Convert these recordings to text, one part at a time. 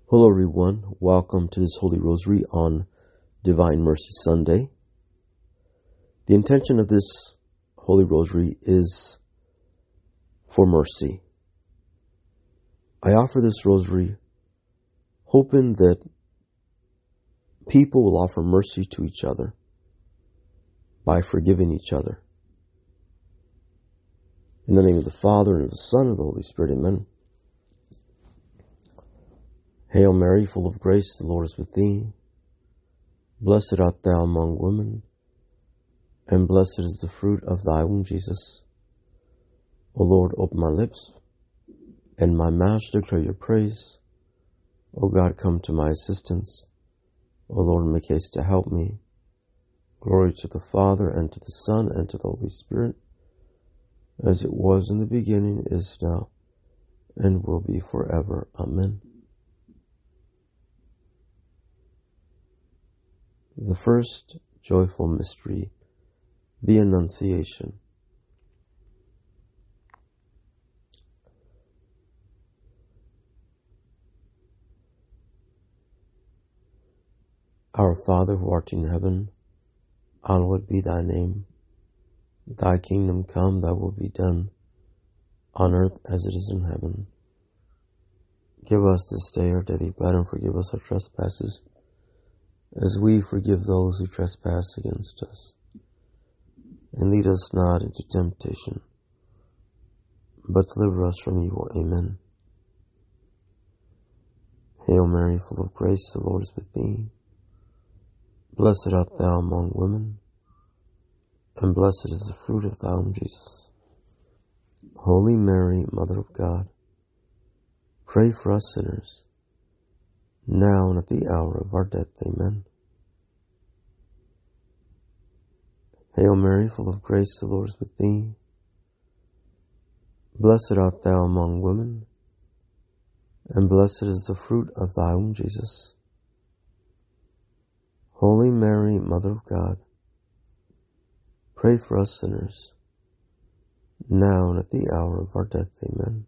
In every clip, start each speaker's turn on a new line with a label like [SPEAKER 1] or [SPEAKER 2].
[SPEAKER 1] Hello everyone, welcome to this Holy Rosary on Divine Mercy Sunday. The intention of this Holy Rosary is for mercy. I offer this Rosary hoping that people will offer mercy to each other by forgiving each other. In the name of the Father, and of the Son, and of the Holy Spirit, amen. Hail Mary, full of grace, the Lord is with thee. Blessed art thou among women, and blessed is the fruit of thy womb, Jesus. O Lord, open my lips, and my mouth shall declare your praise. O God, come to my assistance. O Lord, make haste to help me. Glory to the Father, and to the Son, and to the Holy Spirit, as it was in the beginning, is now, and will be forever. Amen. The first joyful mystery, the Annunciation. Our Father who art in heaven, hallowed be thy name. Thy kingdom come, thy will be done, on earth as it is in heaven. Give us this day our daily bread, and forgive us our trespasses, as we forgive those who trespass against us. And lead us not into temptation, but deliver us from evil. Amen. Hail Mary, full of grace, the Lord is with thee. Blessed art thou among women, and blessed is the fruit of thy womb, Jesus. Holy Mary, Mother of God, pray for us sinners, now and at the hour of our death. Amen. Hail Mary, full of grace, the Lord is with thee. Blessed art thou among women, and blessed is the fruit of thy womb, Jesus. Holy Mary, Mother of God, pray for us sinners, now and at the hour of our death. Amen.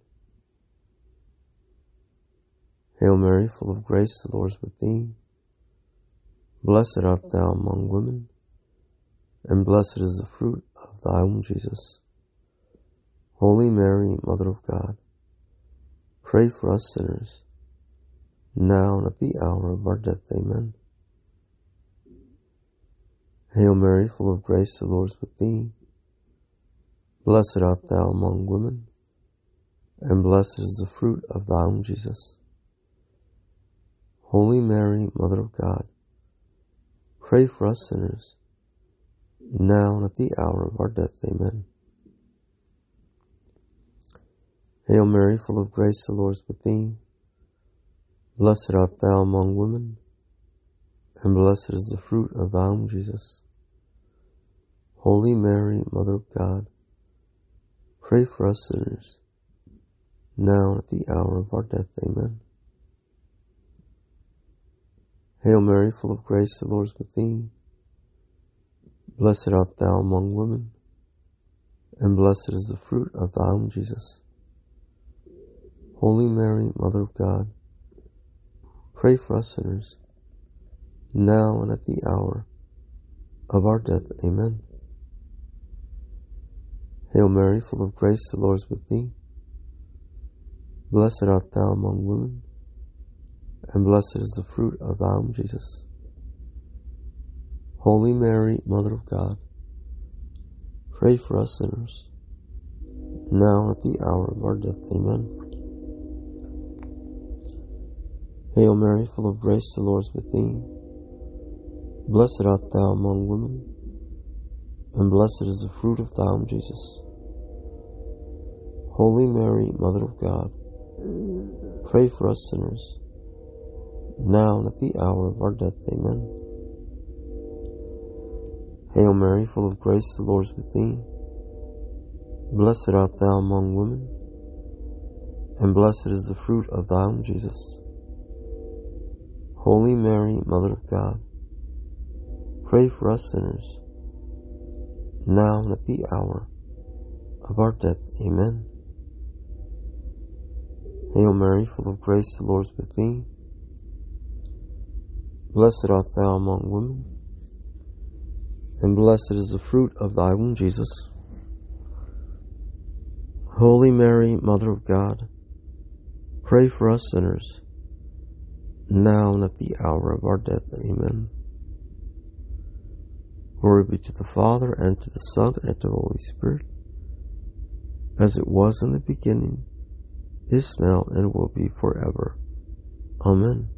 [SPEAKER 1] Hail Mary, full of grace, the Lord is with thee. Blessed art thou among women, and blessed is the fruit of thy womb, Jesus. Holy Mary, Mother of God, pray for us sinners, now and at the hour of our death. Amen. Hail Mary, full of grace, the Lord is with thee. Blessed art thou among women, and blessed is the fruit of thy womb, Jesus. Holy Mary, Mother of God, pray for us sinners, now and at the hour of our death. Amen. Hail Mary, full of grace, the Lord is with thee. Blessed art thou among women, and blessed is the fruit of thy womb, Jesus. Holy Mary, Mother of God, pray for us sinners, now and at the hour of our death. Amen. Hail Mary, full of grace, the Lord is with thee. Blessed art thou among women, and blessed is the fruit of thy womb, Jesus. Holy Mary, Mother of God, pray for us sinners, now and at the hour of our death. Amen. Hail Mary, full of grace, the Lord is with thee. Blessed art thou among women, and blessed is the fruit of thy womb, Jesus. Holy Mary, Mother of God, pray for us sinners, now and at the hour of our death. Amen. Hail Mary, full of grace, the Lord is with thee. Blessed art thou among women, and blessed is the fruit of thy womb, Jesus. Holy Mary, Mother of God, pray for us sinners, now and at the hour of our death. Amen. Hail Mary, full of grace, the Lord is with thee. Blessed art thou among women, and blessed is the fruit of thy womb, Jesus. Holy Mary, Mother of God, pray for us sinners, now and at the hour of our death. Amen. Hail Mary, full of grace, the Lord is with thee. Blessed art thou among women, and blessed is the fruit of thy womb, Jesus. Holy Mary, Mother of God, pray for us sinners, now and at the hour of our death. Amen. Glory be to the Father, and to the Son, and to the Holy Spirit, as it was in the beginning, is now, and will be forever. Amen.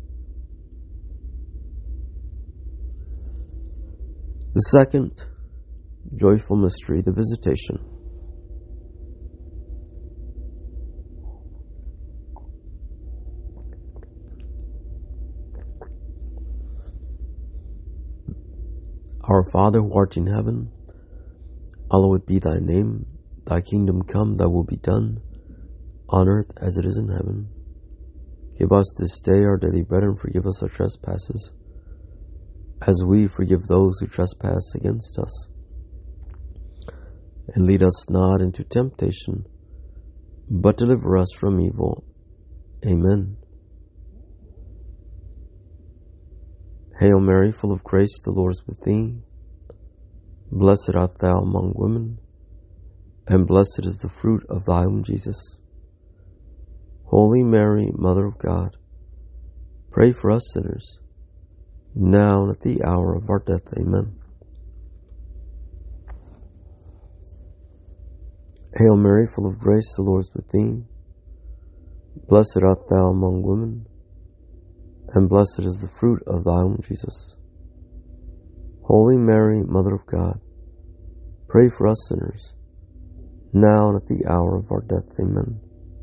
[SPEAKER 1] The second joyful mystery, the Visitation. Our Father, who art in heaven, hallowed be thy name. Thy kingdom come, thy will be done, on earth as it is in heaven. Give us this day our daily bread, and forgive us our trespasses, as we forgive those who trespass against us. And lead us not into temptation, but deliver us from evil. Amen. Hail Mary, full of grace, the Lord is with thee. Blessed art thou among women, and blessed is the fruit of thy womb, Jesus. Holy Mary, Mother of God, pray for us sinners, now and at the hour of our death. Amen. Hail Mary, full of grace, the Lord is with thee. Blessed art thou among women, and blessed is the fruit of thy womb, Jesus. Holy Mary, Mother of God, pray for us sinners, now and at the hour of our death. Amen.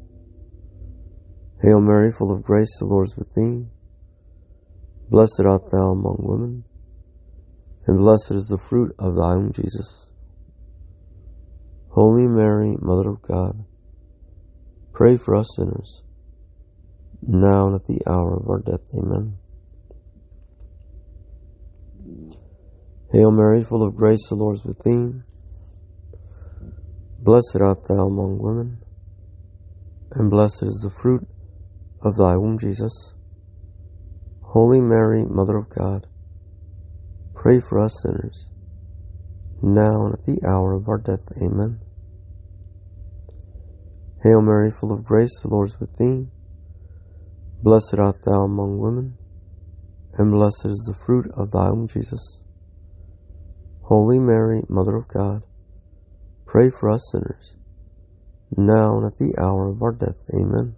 [SPEAKER 1] Hail Mary, full of grace, the Lord is with thee. Blessed art thou among women, and blessed is the fruit of thy womb, Jesus. Holy Mary, Mother of God, pray for us sinners, now and at the hour of our death. Amen. Hail Mary, full of grace, the Lord is with thee. Blessed art thou among women, and blessed is the fruit of thy womb, Jesus. Holy Mary, Mother of God, pray for us sinners, now and at the hour of our death. Amen. Hail Mary, full of grace, the Lord is with thee. Blessed art thou among women, and blessed is the fruit of thy womb, Jesus. Holy Mary, Mother of God, pray for us sinners, now and at the hour of our death. Amen.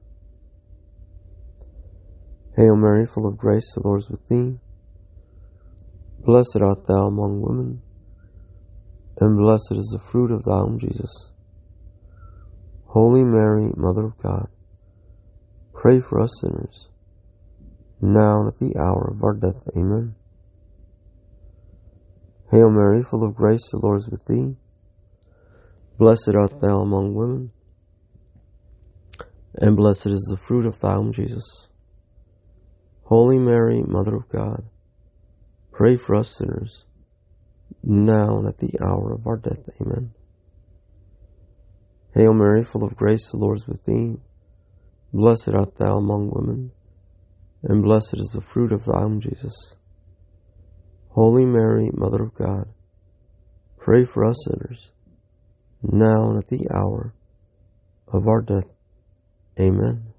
[SPEAKER 1] Hail Mary, full of grace, the Lord is with thee. Blessed art thou among women, and blessed is the fruit of thy womb, Jesus. Holy Mary, Mother of God, pray for us sinners, now and at the hour of our death. Amen. Hail Mary, full of grace, the Lord is with thee. Blessed art thou among women, and blessed is the fruit of thy womb, Jesus. Holy Mary, Mother of God, pray for us sinners, now and at the hour of our death. Amen. Hail Mary, full of grace, the Lord is with thee. Blessed art thou among women, and blessed is the fruit of thy womb, Jesus. Holy Mary, Mother of God, pray for us sinners, now and at the hour of our death. Amen.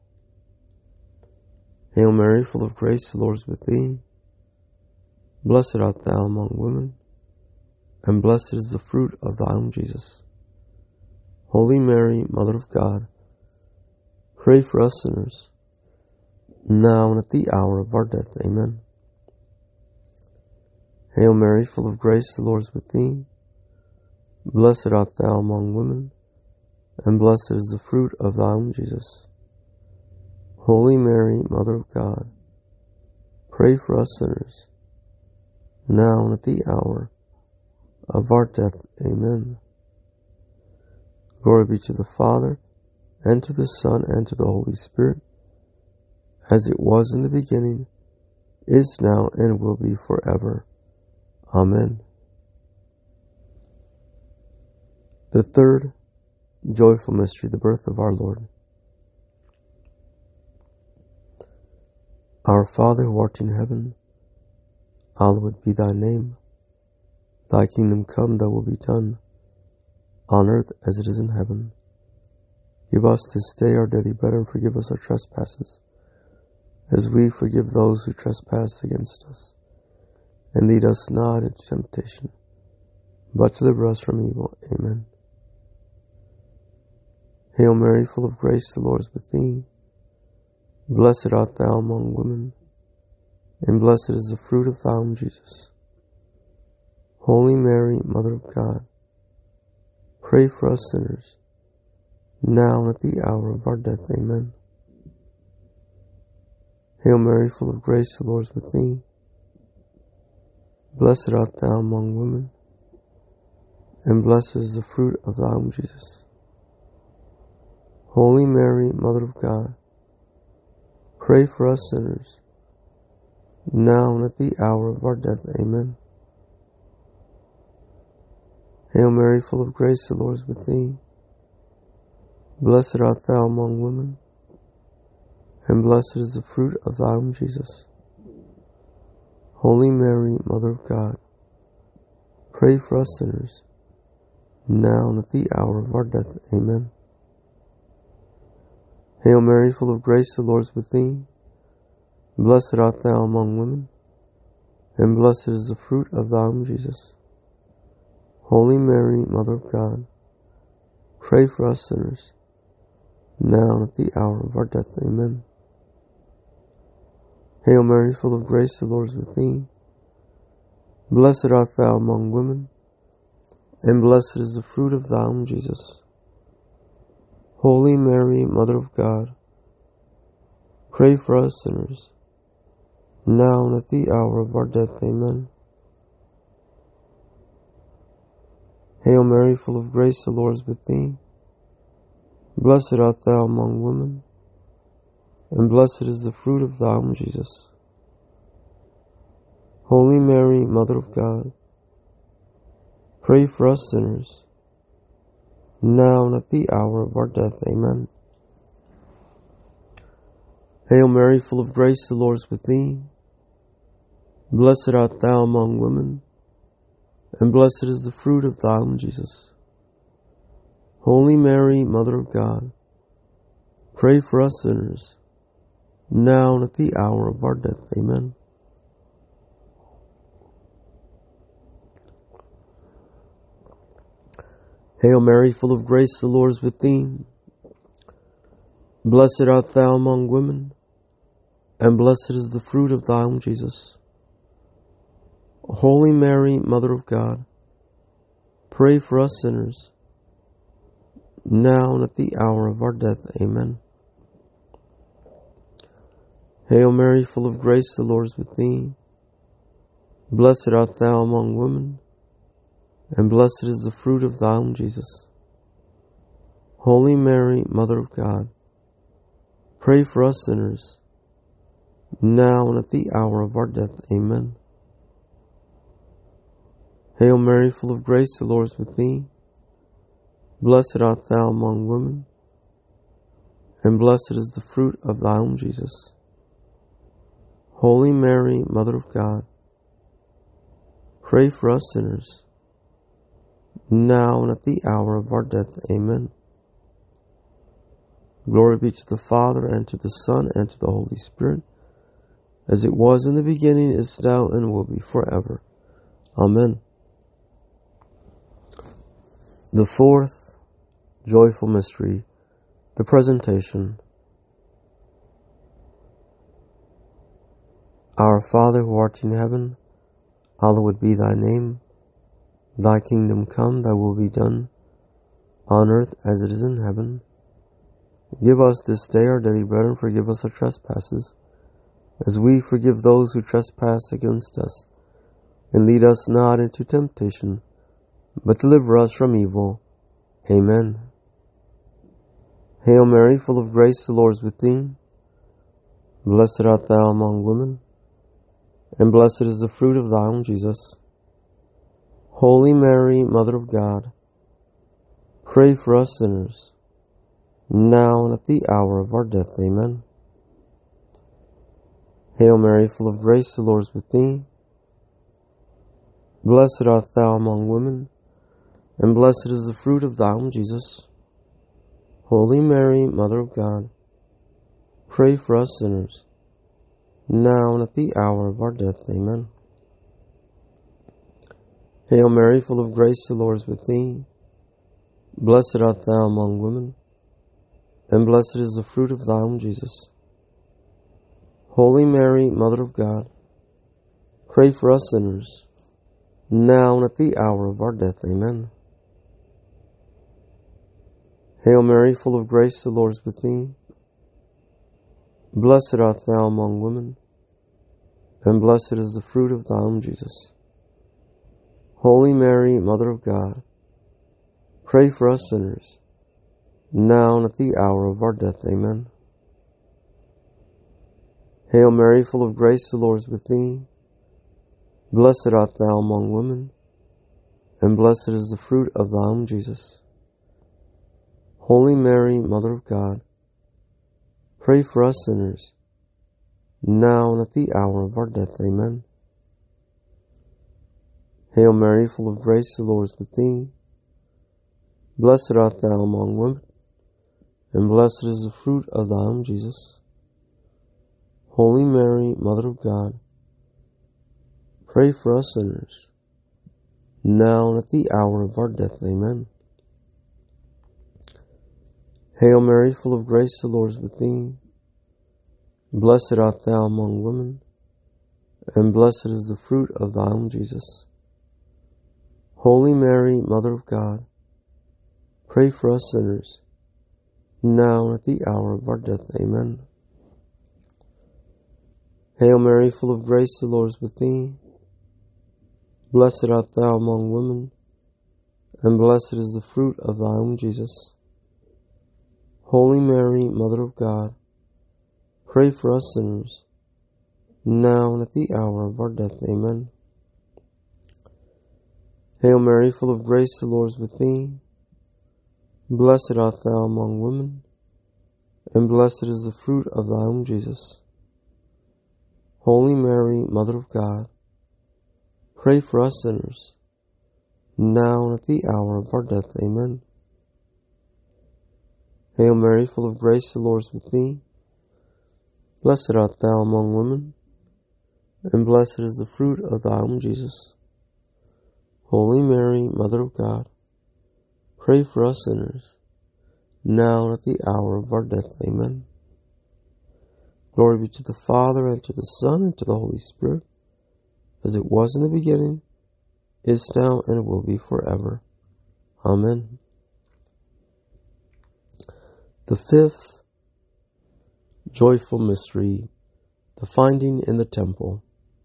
[SPEAKER 1] Hail Mary, full of grace, the Lord is with thee. Blessed art thou among women, and blessed is the fruit of thy womb, Jesus. Holy Mary, Mother of God, pray for us sinners, now and at the hour of our death. Amen. Hail Mary, full of grace, the Lord is with thee. Blessed art thou among women, and blessed is the fruit of thy womb, Jesus. Holy Mary, Mother of God, pray for us sinners, now and at the hour of our death. Amen. Glory be to the Father, and to the Son, and to the Holy Spirit, as it was in the beginning, is now, and will be forever. Amen. The third joyful mystery, the birth of our Lord. Our Father, who art in heaven, hallowed be thy name. Thy kingdom come, thy will be done, on earth as it is in heaven. Give us this day our daily bread, and forgive us our trespasses, as we forgive those who trespass against us. And lead us not into temptation, but deliver us from evil. Amen. Hail Mary, full of grace, the Lord is with thee. Blessed art thou among women, and blessed is the fruit of thy womb, Jesus. Holy Mary, Mother of God, pray for us sinners, now and at the hour of our death. Amen. Hail Mary, full of grace, the Lord is with thee. Blessed art thou among women, and blessed is the fruit of thy womb, Jesus. Holy Mary, Mother of God, pray for us sinners, now and at the hour of our death. Amen. Hail Mary, full of grace, the Lord is with thee. Blessed art thou among women, and blessed is the fruit of thy womb, Jesus. Holy Mary, Mother of God, pray for us sinners, now and at the hour of our death. Amen. Hail Mary, full of grace, the Lord is with thee. Blessed art thou among women, and blessed is the fruit of thy womb, Jesus. Holy Mary, Mother of God, pray for us sinners, now and at the hour of our death. Amen. Hail Mary, full of grace, the Lord is with thee. Blessed art thou among women, and blessed is the fruit of thy womb, Jesus. Holy Mary, Mother of God, pray for us sinners, now and at the hour of our death. Amen. Hail Mary, full of grace, the Lord is with thee. Blessed art thou among women, and blessed is the fruit of thy womb, Jesus. Holy Mary, Mother of God, pray for us sinners, now and at the hour of our death. Amen. Hail Mary, full of grace, the Lord is with thee. Blessed art thou among women, and blessed is the fruit of thy womb, Jesus. Holy Mary, Mother of God, pray for us sinners, now and at the hour of our death. Amen. Hail Mary, full of grace, the Lord is with thee. Blessed art thou among women, and blessed is the fruit of thy womb, Jesus. Holy Mary, Mother of God, pray for us sinners, now and at the hour of our death. Amen. Hail Mary, full of grace, the Lord is with thee. Blessed art thou among women, and blessed is the fruit of thy womb, Jesus. Holy Mary, Mother of God, pray for us sinners, now and at the hour of our death. Amen. Hail Mary, full of grace, the Lord is with thee. Blessed art thou among women, and blessed is the fruit of thy womb, Jesus. Holy Mary, Mother of God, pray for us sinners, now and at the hour of our death. Amen. Glory be to the Father, and to the Son, and to the Holy Spirit, as it was in the beginning, is now, and will be forever. Amen. The fourth joyful mystery, the Presentation. Our Father, who art in heaven, hallowed be thy name. Thy kingdom come, thy will be done, on earth as it is in heaven. Give us this day our daily bread, and forgive us our trespasses, as we forgive those who trespass against us. And lead us not into temptation, but deliver us from evil. Amen. Hail Mary, full of grace, the Lord is with thee. Blessed art thou among women, and blessed is the fruit of thy womb, Jesus. Holy Mary, Mother of God, pray for us sinners, now and at the hour of our death. Amen. Hail Mary, full of grace, the Lord is with thee. Blessed art thou among women, and blessed is the fruit of thy womb, Jesus. Holy Mary, Mother of God, pray for us sinners, now and at the hour of our death. Amen. Hail Mary, full of grace, the Lord is with thee. Blessed art thou among women, and blessed is the fruit of thy womb, Jesus. Holy Mary, Mother of God, pray for us sinners, now and at the hour of our death. Amen. Hail Mary, full of grace, the Lord is with thee. Blessed art thou among women, and blessed is the fruit of thy womb, Jesus. Holy Mary, Mother of God, pray for us sinners, now and at the hour of our death. Amen. Hail Mary, full of grace, the Lord is with thee. Blessed art thou among women, and blessed is the fruit of thy womb, Jesus. Holy Mary, Mother of God, pray for us sinners, now and at the hour of our death. Amen. Hail Mary, full of grace, the Lord is with thee. Blessed art thou among women, and blessed is the fruit of thy womb, Jesus. Holy Mary, Mother of God, pray for us sinners, now and at the hour of our death. Amen. Hail Mary, full of grace, the Lord is with thee. Blessed art thou among women, and blessed is the fruit of thy womb, Jesus. Holy Mary, Mother of God, pray for us sinners, now and at the hour of our death. Amen. Hail Mary, full of grace, the Lord is with thee. Blessed art thou among women, and blessed is the fruit of thy womb, Jesus. Holy Mary, Mother of God, pray for us sinners, now and at the hour of our death. Amen. Hail Mary, full of grace, the Lord is with thee. Blessed art thou among women, and blessed is the fruit of thy womb, Jesus. Holy Mary, Mother of God, pray for us sinners, now and at the hour of our death. Amen. Hail Mary, full of grace, the Lord is with thee. Blessed art thou among women, and blessed is the fruit of thy womb, Jesus. Holy Mary, Mother of God, pray for us sinners, now and at the hour of our death. Amen. Glory be to the Father, and to the Son, and to the Holy Spirit, as it was in the beginning, is now, and will be forever. Amen. The fifth joyful mystery, the finding in the temple.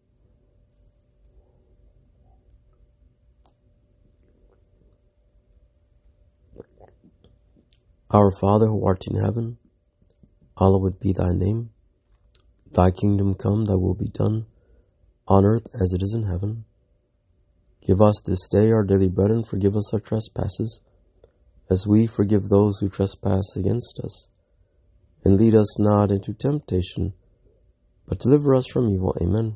[SPEAKER 1] Our Father, who art in heaven, hallowed be thy name. Thy kingdom come, thy will be done, on earth as it is in heaven. Give us this day our daily bread, and forgive us our trespasses, as we forgive those who trespass against us. And lead us not into temptation, but deliver us from evil. Amen.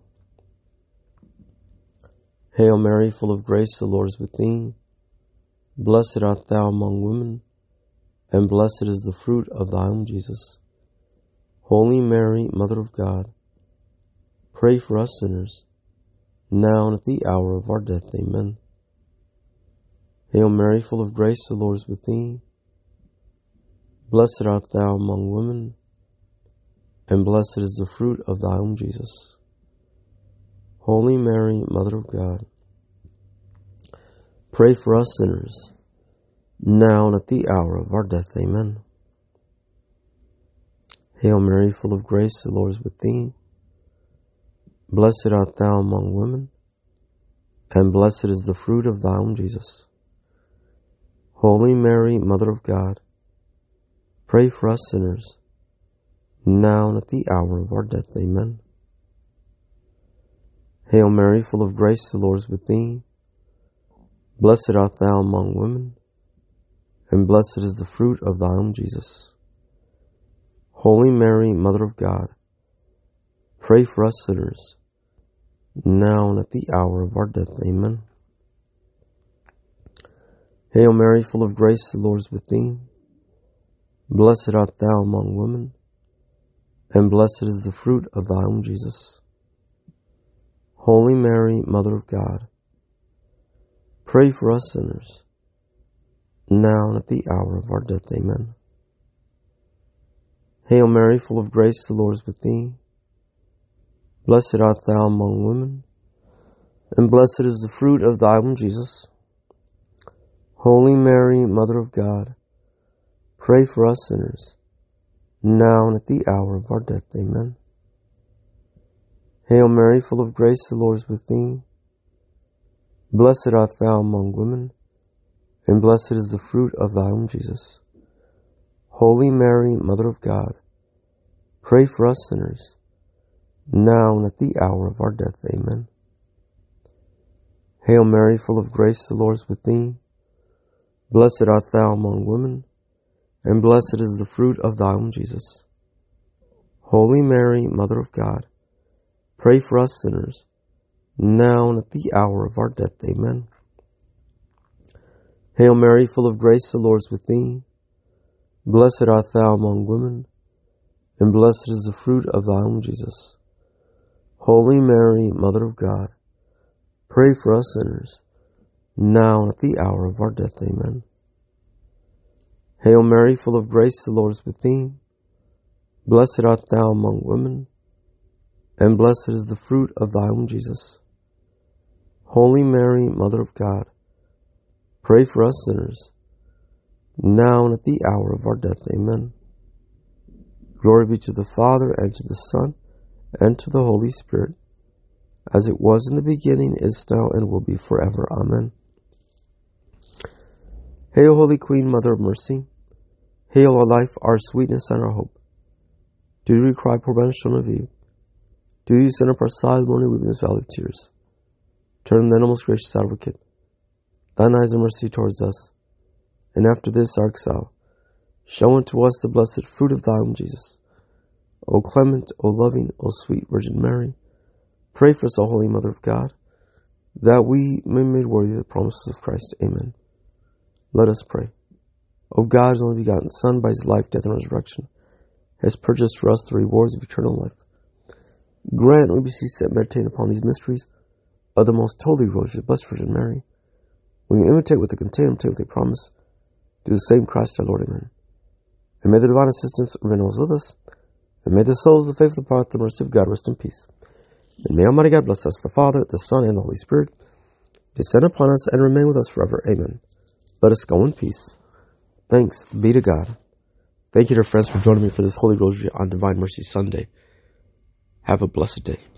[SPEAKER 1] Hail Mary, full of grace, the Lord is with thee. Blessed art thou among women, and blessed is the fruit of thy womb, Jesus. Holy Mary, Mother of God, pray for us sinners, now and at the hour of our death. Amen. Hail Mary, full of grace, the Lord is with thee. Blessed art thou among women, and blessed is the fruit of thy womb, Jesus. Holy Mary, Mother of God, pray for us sinners, now and at the hour of our death. Amen. Hail Mary, full of grace, the Lord is with thee. Blessed art thou among women, and blessed is the fruit of thy womb, Jesus. Holy Mary, Mother of God, pray for us sinners, now and at the hour of our death. Amen. Hail Mary, full of grace, the Lord is with thee. Blessed art thou among women, and blessed is the fruit of thy womb, Jesus. Holy Mary, Mother of God, pray for us sinners, now and at the hour of our death. Amen. Hail Mary, full of grace, the Lord is with thee. Blessed art thou among women, and blessed is the fruit of thy womb, Jesus. Holy Mary, Mother of God, pray for us sinners, now and at the hour of our death. Amen. Hail Mary, full of grace, the Lord is with thee. Blessed art thou among women, and blessed is the fruit of thy womb, Jesus. Holy Mary, Mother of God, pray for us sinners, now and at the hour of our death. Amen. Hail Mary, full of grace, the Lord is with thee. Blessed art thou among women, and blessed is the fruit of thy womb, Jesus. Holy Mary, Mother of God, pray for us sinners, now and at the hour of our death. Amen. Hail Mary, full of grace, the Lord is with thee. Blessed art thou among women, and blessed is the fruit of thy womb, Jesus. Holy Mary, Mother of God, pray for us sinners, now and at the hour of our death. Amen. Hail Mary, full of grace, the Lord is with thee. Blessed art thou among women, and blessed is the fruit of thy womb, Jesus. Holy Mary, Mother of God, pray for us sinners, now and at the hour of our death. Amen. Hail Mary, full of grace, the Lord is with thee. Blessed art thou among women, and blessed is the fruit of thy womb, Jesus. Holy Mary, Mother of God, pray for us sinners, now and at the hour of our death. Amen. Glory be to the Father, and to the Son, and to the Holy Spirit, as it was in the beginning, is now, and will be forever. Amen. Hail, Holy Queen, Mother of Mercy. Hail, our life, our sweetness, and our hope. Do we cry, poor banished children of Eve? Do you send up our sighs, mourning, weeping in this valley of tears? Turn then, O most gracious Advocate, thine eyes of mercy towards us, and after this our exile, show unto us the blessed fruit of thy womb, Jesus. O clement, O loving, O sweet Virgin Mary, pray for us, O Holy Mother of God, that we may be made worthy of the promises of Christ. Amen. Let us pray. O God, his only begotten Son, by his life, death, and resurrection, has purchased for us the rewards of eternal life. Grant, we beseech, that meditating upon these mysteries of the most holy Rosary of the Blessed Virgin Mary, when we imitate what they contain, imitate what they promise, do the same Christ our Lord. Amen. And may the divine assistance remain always with us, and may the souls of the faithful depart the mercy of God rest in peace. And may Almighty God bless us, the Father, the Son, and the Holy Spirit, descend upon us and remain with us forever. Amen. Let us go in peace. Thanks be to God. Thank you, dear friends, for joining me for this Holy Rosary on Divine Mercy Sunday. Have a blessed day.